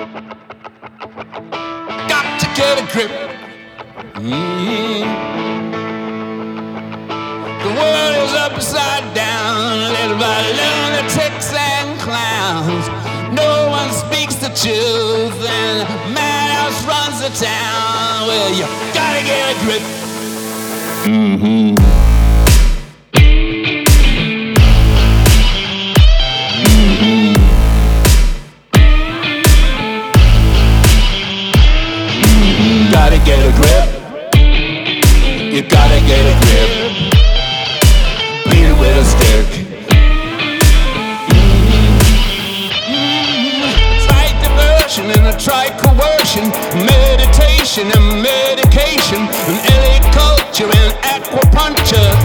Got to get a grip. The world is upside down, led by lunatics and clowns. No one speaks the truth, and madhouse runs the town. Well, you gotta get a grip. Gotta get a grip. You gotta get a grip. Beat it with a stick. Try diversion and a try coercion, meditation and medication, and LA culture and aquapuncture.